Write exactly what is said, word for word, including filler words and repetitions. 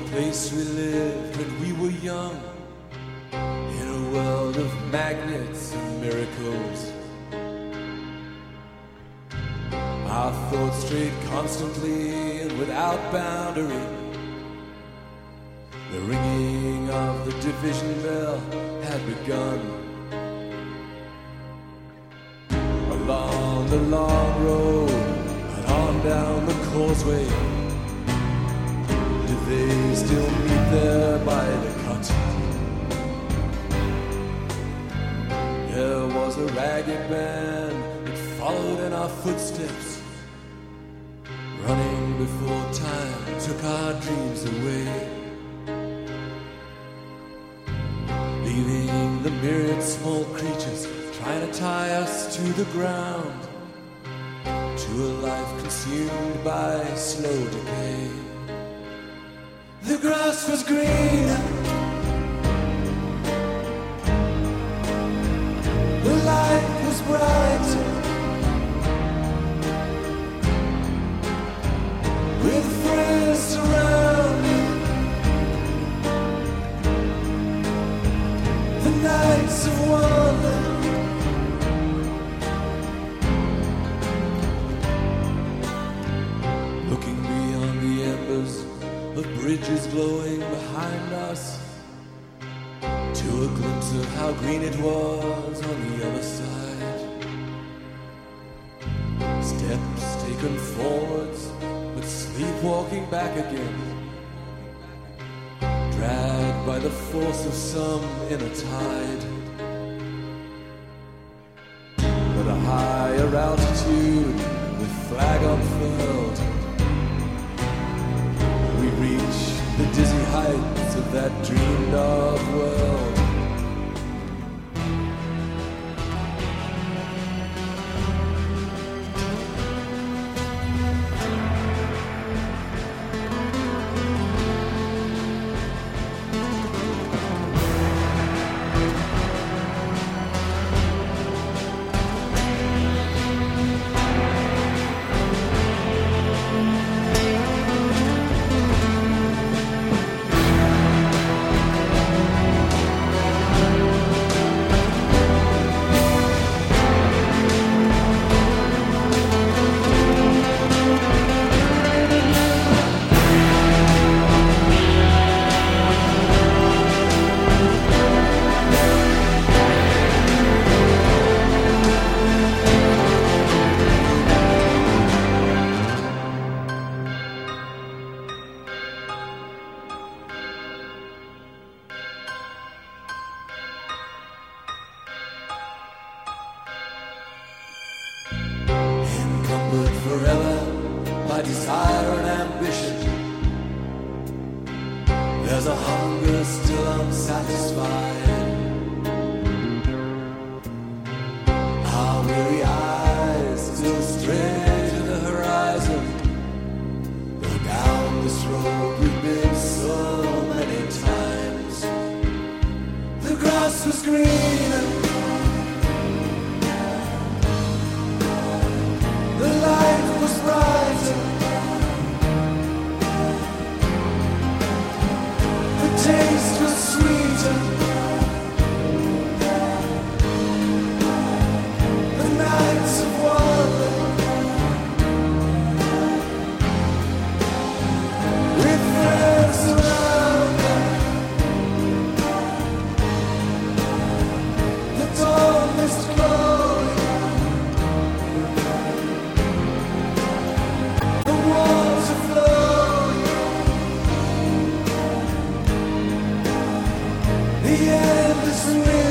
place we lived when we were young, in a world of magnets and miracles. Our thoughts strayed constantly and without boundary. The ringing of the division bell had begun. Along the long road and on down the causeway, did they still meet there by the cut? There was a ragged band that followed in our footsteps, running before time took our dreams away, leaving the myriad small creatures trying to tie us to the ground, to a life consumed by slow decay. The grass was green, the light was bright, with friends surrounding. The nights of wonder, looking beyond the embers of bridges glowing behind us, to a glimpse of how green it was on the other side. Steps taken forwards, but sleepwalking back again, dragged by the force of some inner tide. At a higher altitude, with flag unfurled, we reach the dizzy heights of that dreamed of world. Forever by desire and ambition, there's a hunger still unsatisfied. Our weary eyes still stray to the horizon, though down this road we've been so many times. The grass was green, the light was bright, the taste was sweet, the nights of wonder, with friends around, the dawn is glowing. The endless river.